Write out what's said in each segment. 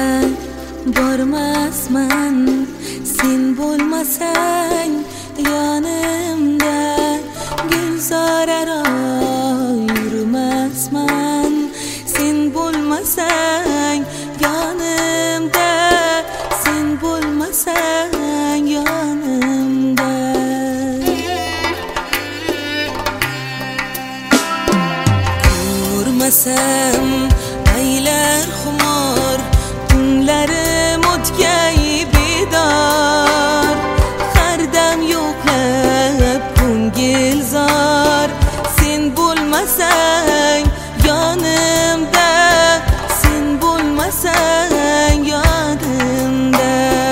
bormasman sen bo'lmasang yonimda gulzoraro yurmasman sen bo'lmasang yonimda sen bo'lmasang yonimda ko'rmasam aylar xumor tunlarim o'tgay bedor har dam yo'qlab ko'ngil zor sen bo'lmasang yonimda sen bo'lmasang yonimda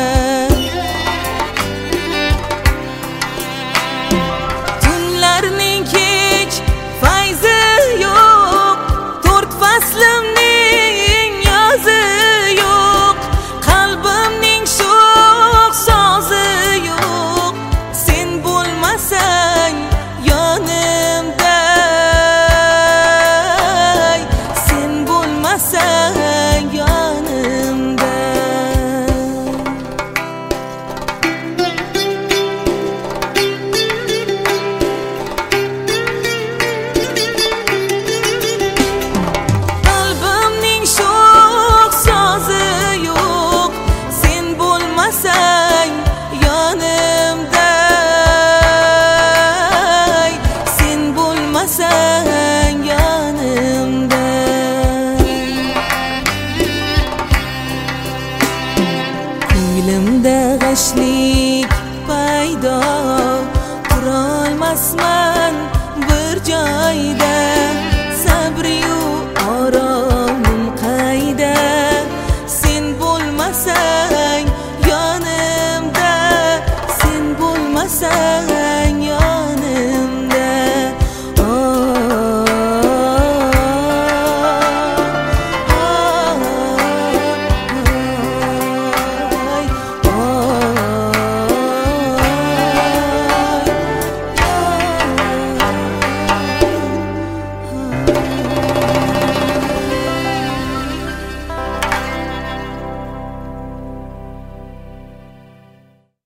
tunlarning kech fayzi yo'q to'rt faslimning yozi yo'q qalbimning sho'x sozi yo'q sen bo'lmasang yonimda sen bo'lmasang yonimda qalbimning sho'x sozi yo'q sen bo'lmasang yonimda sen bo'lmasang yonimda ko'nglimda g'ashlik paydo turolmasman bir joyda